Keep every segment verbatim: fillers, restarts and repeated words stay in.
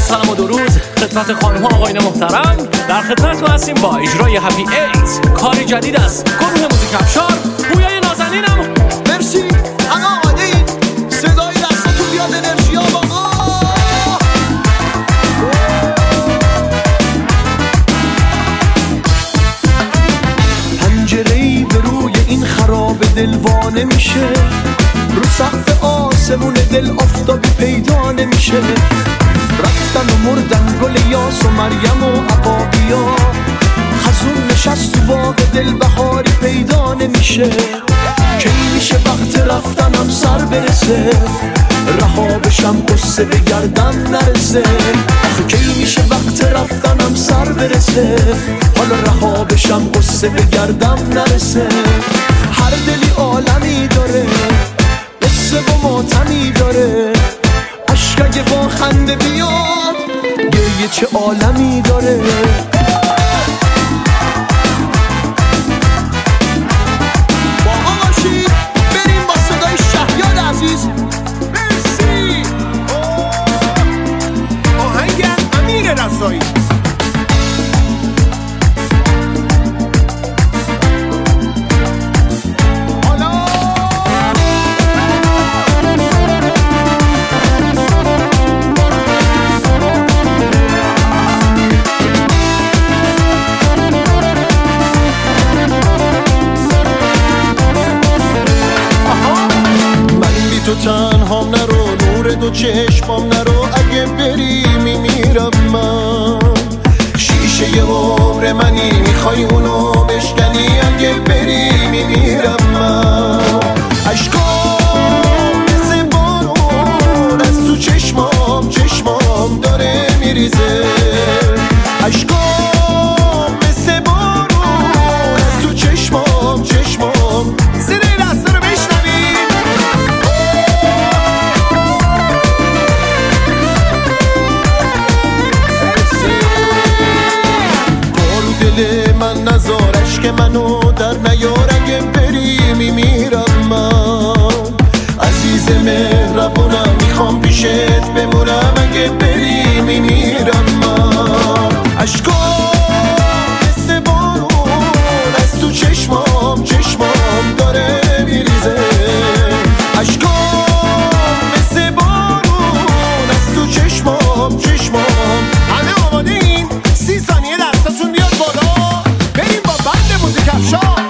سلام و درود خدمت خانم ها آقایان محترم. در خدمتتون هستیم با اجرای هپی ایت، کاری جدید از گروه موزیک افشار. پویای نازنینم. مرسی همه آماده این صدای دستتون بیاد، انرژی ها باقا. پنجره‌ای به روی این خراب دلوانه میشه، رو سقف آسمون دل آفتابی پیدا نمیشه. رفتن و مردن گل یاس و مریم و عقابیا، خزون نشست تو باغ دل بهاری پیدا نمیشه. کی میشه وقت رفتنم سر برسه، رها بشم قصه به گردن نرسه. آخه کی میشه وقت رفتنم سر برسه، حالا رها بشم قصه به گردن نرسه. هر دلی عالمی داره، قصه و ماتمی داره. عشق اگه با خنده بیاد، گریه چه عالمی داره. با آشی بریم با صدای شهیاد عزیز. مرسی آهنگ امیر رسایی. تو تنهام نرو، نور دو چشمام نرو. اگه بری میمیرم من، شیشه یه عمر منی، میخوای اونو بشکنی. اگه بری میمیرم من. عشقام مثل بارون از تو چشمام، چشمام داره میریزه. عشقام مثل بارون از تو چشمام، چشمام. صدای دستا رو بشنوید. دل من نزارش که منو در نیار. اگه بری میمیرم من. عزیز مهربونم میخوام پیشت بمونم. اگه بری میمیرم من. عشقام مثل بارون از تو چشمام، چشمام داره میریزه. عشقام مثل بارون از تو چشمام، چشمام. همه آماده این؟ سی ثانیه دستتون بیاد بالا. بریم با بند موزیک افشار.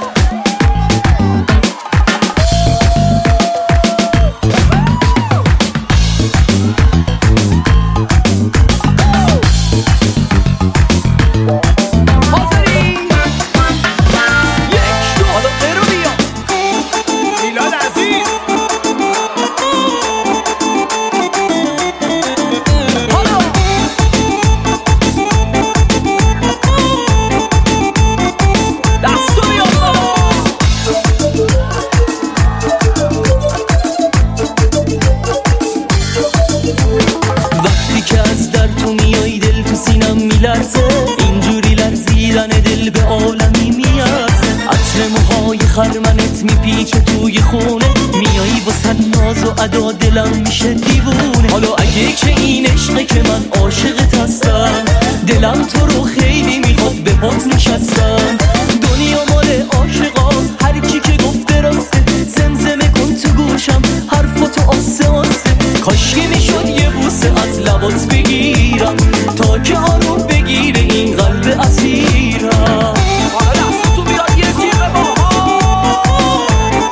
اینجوری لرزیدن دل به عالمی میارزه. عطر موهای خرمنت میپیچه توی خونه، میایی با ناز و ادا دلم میشه دیوونه. حالا اگه که این عشقه که من عاشقت هستم، دلم تو رو خیلی میخواد به پات نشستم. دنیا مال عاشقاست، هر کی که گفته راسته. زمزمه کن تو گوشم حرفاتو آسه آسه. کاشکی میشد یه بوسه از لبات بگیرم، تا که آروم بگیره این قلب اسیرم. حالا دستتو بیاد یه تیغ باها.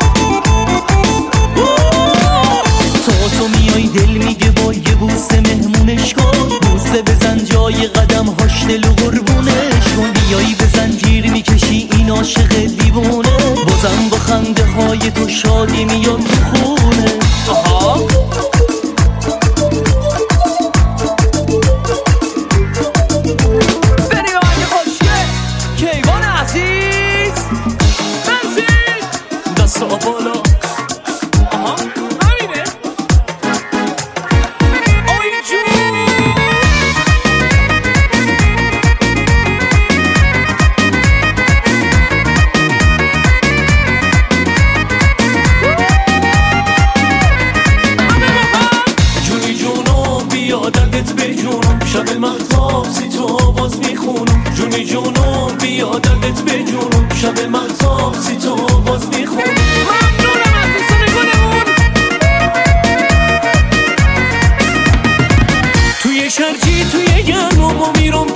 تا تو میای دل میگه با یه بوسه مهمونش کن. بوسه بزن جای قدم هاش دل و قربونش کن. بیایی به زنجیر میکشی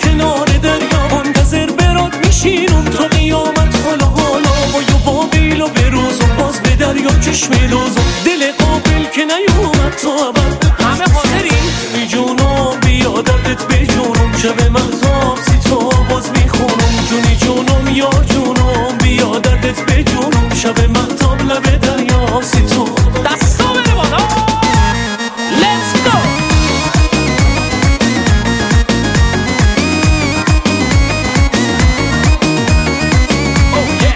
کنار دریا منتظر برات میشینم تا قیامت. حالا حالا با یه واقعیل و بروزم باز به دریا چشم لوزم. دل قابل که نیومد تا ابد همه حاضرین. ای جونم بیا دردت به جونم شب مهتاب سی تو باز میخونم. جونی جونم یار جونم بیا دردت به جونم شب مهتاب لب دریا سی تو. دستا بره بالا Let's go. Oh yeah.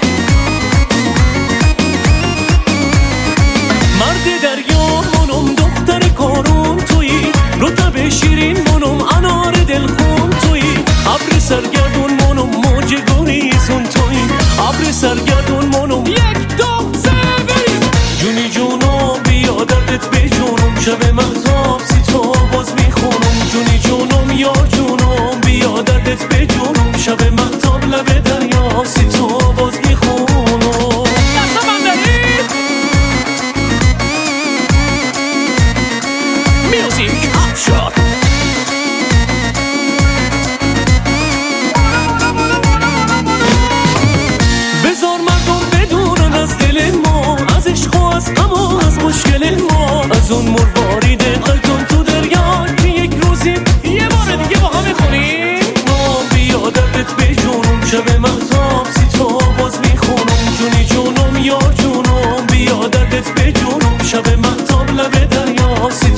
مرد دریا منم دختر کارون تویی. رطب شیرین منم انار دلخون تویی. ابر سرگردون منم موج گریزون تویی. ابر سرگردون منم یک دو سه بریم. جونی جونم بیا دردت به جونم شب مهتاب سی تو باز میخونم. جونی جونم یار جونم بیا دردت به جونم شب مهتاب لب دریا سی تو باز میخونم. دستا بندرید میوزیک افشار. بذار مردم بدونن از دل ما، از عشق و از غم و از مشکل ما. از اون مروارید قلتون تو دریا که یک روزی یه بار دیگه با هم بخونیم. بیا دردت به جونم شب مهتاب سی تو باز میخونم. جونی جونم یار جونم بیا دردت به جونم شب مهتاب لب دریا سی